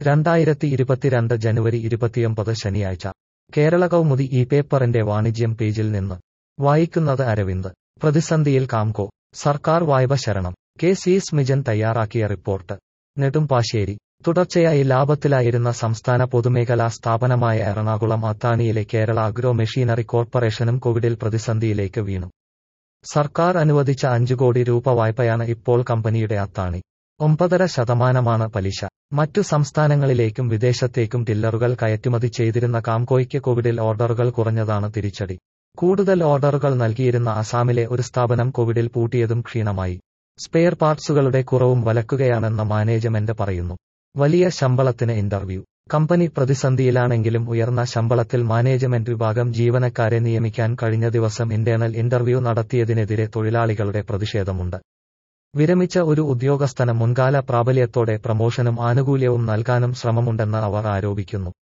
2022 ജനുവരി 29 ശനിയാഴ്ച കേരള കൗമുദി ഈ പേപ്പറിന്റെ വാണിജ്യം പേജിൽ നിന്ന് വായിക്കുന്നത് അരവിന്ദ്. പ്രതിസന്ധിയിൽ കാംകോ, സർക്കാർ വായ്പ ശരണം. കെ.സി. സ്മിജൻ തയ്യാറാക്കിയ റിപ്പോർട്ട്. നെടുമ്പാശ്ശേരി. തുടർച്ചയായി ലാഭത്തിലായിരുന്ന സംസ്ഥാന പൊതുമേഖലാ സ്ഥാപനമായ എറണാകുളം അത്താണിയിലെ കേരള അഗ്രോ മെഷീനറി കോർപ്പറേഷനും കോവിഡിൽ പ്രതിസന്ധിയിലേക്ക് വീണു. സർക്കാർ അനുവദിച്ച 5 കോടി രൂപ വായ്പയാണ് ഇപ്പോൾ കമ്പനിയുടെ അത്താണി. 9.5% പലിശ. മറ്റു സംസ്ഥാനങ്ങളിലേക്കും വിദേശത്തേക്കും ടില്ലറുകൾ കയറ്റുമതി ചെയ്തിരുന്ന കാംകോയ്ക്ക് കോവിഡിൽ ഓർഡറുകൾ കുറഞ്ഞതാണ് തിരിച്ചടി. കൂടുതൽ ഓർഡറുകൾ നൽകിയിരുന്ന അസാമിലെ ഒരു സ്ഥാപനം കോവിഡിൽ പൂട്ടിയതും ക്ഷീണമായി. സ്പെയർ പാർട്സുകളുടെ കുറവും വലക്കുകയാണെന്ന് മാനേജ്മെന്റ് പറയുന്നു. വലിയ ശമ്പളത്തിന് ഇന്റർവ്യൂ. കമ്പനി പ്രതിസന്ധിയിലാണെങ്കിലും ഉയർന്ന ശമ്പളത്തിൽ മാനേജ്മെന്റ് വിഭാഗം ജീവനക്കാരെ നിയമിക്കാൻ കഴിഞ്ഞ ദിവസം ഇന്റേണൽ ഇന്റർവ്യൂ നടത്തിയതിനെതിരെ തൊഴിലാളികളുടെ പ്രതിഷേധമുണ്ട്. വിരമിച്ച ഒരു ഉദ്യോഗസ്ഥന് മുൻകാല പ്രാബല്യത്തോടെ പ്രമോഷനും ആനുകൂല്യവും നൽകാനും ശ്രമമുണ്ടെന്ന് അവർ ആരോപിക്കുന്നു.